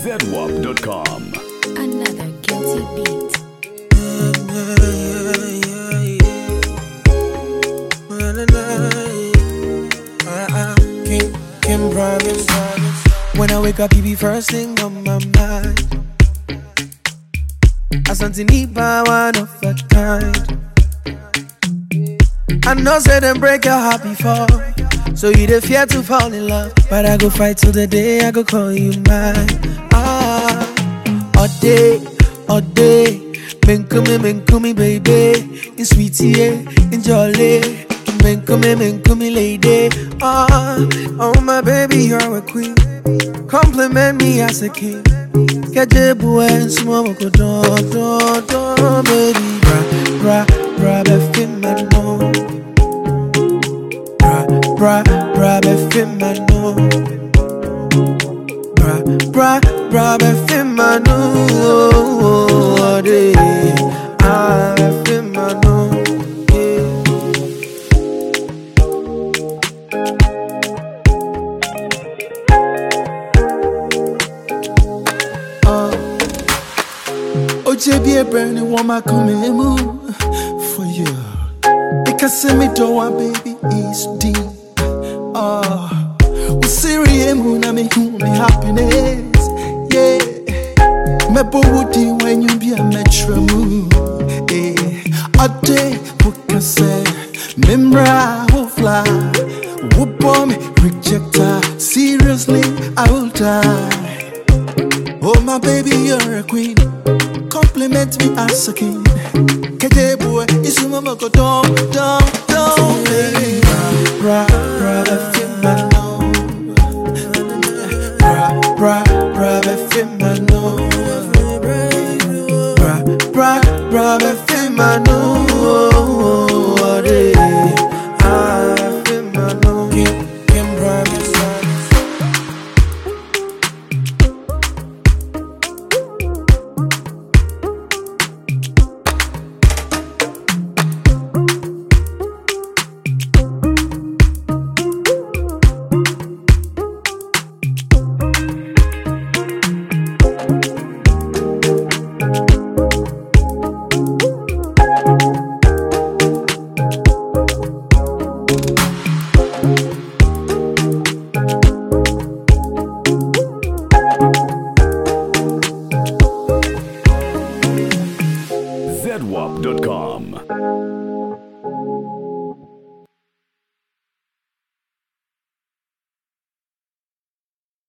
zedwap.com. Another guilty beat. Kim Promise. When I wake up, you be first thing on my mind. I something need by one of a kind. I know say them break your heart before, so you the fear to fall in love. But I go fight till the day I go call you mine. All day, men come baby. In sweetie, in jolly. Men come lady. Oh my baby, you're a queen. Compliment me as a king. Kajebu and small go do, baby. Bra, befim my no. Bra, befim my no. Bra, befim my no. Befim my no. Ojebi a brand new woman coming move for you. Because me do one baby is deep. We serious moon I make me happiness. Yeah. Me woody when you be a metro moon. Yeah. A day book say Membra will fly. Whoop on me, rejector. Seriously, I will die. Oh my baby, you're a queen. Compliment me as a king. Kete boy, isu mama go down, baby.